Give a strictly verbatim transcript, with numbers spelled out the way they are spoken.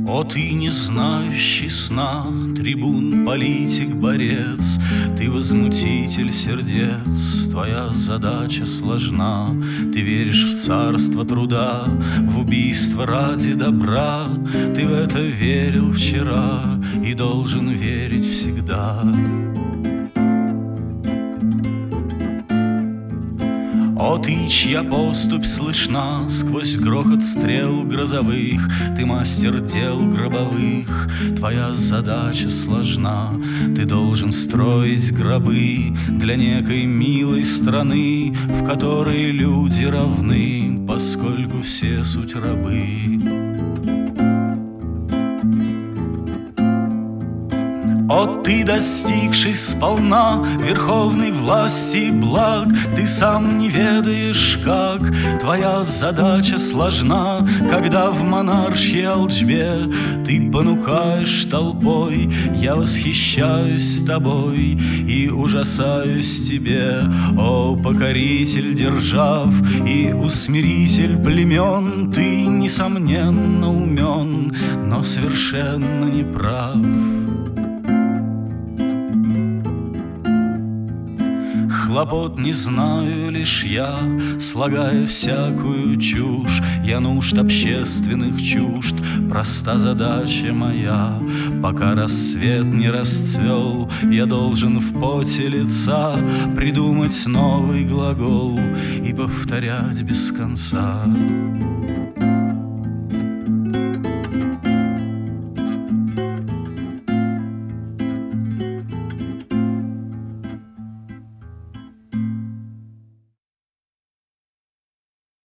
О, ты, не знающий сна, трибун, политик, борец, ты возмутитель сердец, твоя задача сложна. Ты веришь в царство труда, в убийство ради добра. Ты в это верил вчера и должен верить всегда. О, ты, чья поступь слышна сквозь грохот стрел грозовых, ты мастер дел гробовых, твоя задача сложна. Ты должен строить гробы для некой милой страны, в которой люди равны, поскольку все суть рабы. О, ты, достигший сполна верховной власти и благ, ты сам не ведаешь, как твоя задача сложна, когда в монаршьей алчбе ты понукаешь толпой. Я восхищаюсь тобой и ужасаюсь тебе, о, покоритель держав и усмиритель племен. Ты, несомненно, умен, но совершенно не прав. Хлопот не знаю лишь я, слагая всякую чушь. Я нужд общественных чужд, проста задача моя. Пока рассвет не расцвел, я должен в поте лица придумать новый глагол и повторять без конца.